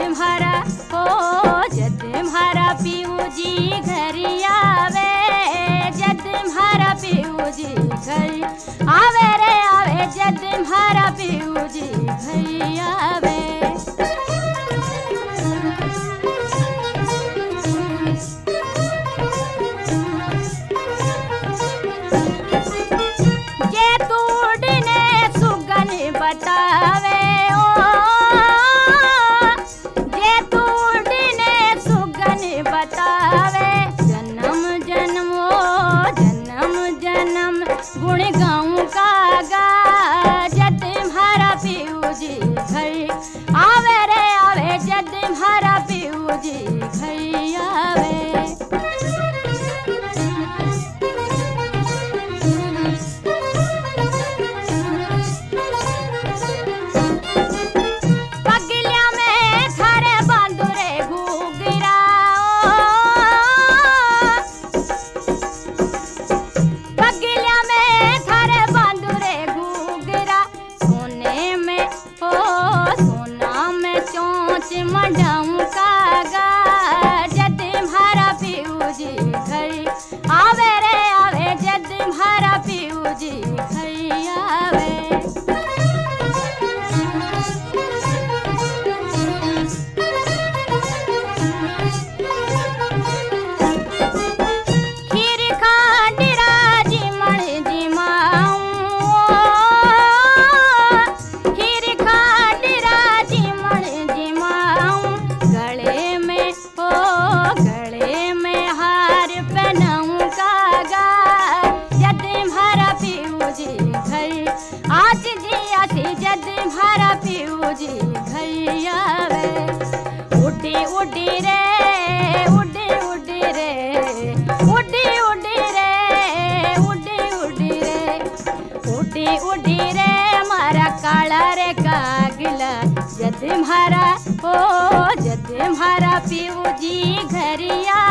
म्हारा जद म्हारा पीऊ जी घर आवे, जद म्हारा पीऊ जी घर आवे रे आवे, जद म्हारा पीऊ जी घर आवे। जे तूड़ने सुगन बतावे जे तूड़ने सुगन बतावे, जन्म जन्म जन्म जन्म गुण गाऊं का गा, जद म्हारा पीऊ जी घर आवे रे आवे, जद म्हारा पीऊ जी घर आवे। मढ़ाऊं का गा, जद म्हारा पीऊ जी घर आवे रे आवे, जद म्हारा पीऊ जी घर आवे। खीर खांडरा जी मण जी माऊं, खीर खांडरा जी मण जी माऊं, गले में हार पहनाऊं का गा, जद म्हारा पीऊ जी घर आज जी आसी, जद म्हारा पीऊ जी घर आवे। उड़ी उड़ी रे उड़ी उड़ी रे उड़ी उड़ी रे उड़ी उड़ी रे उड़ी उड़ी रे मारा काला रे कागला, जद म्हारा जद म्हारा पीऊ जी घर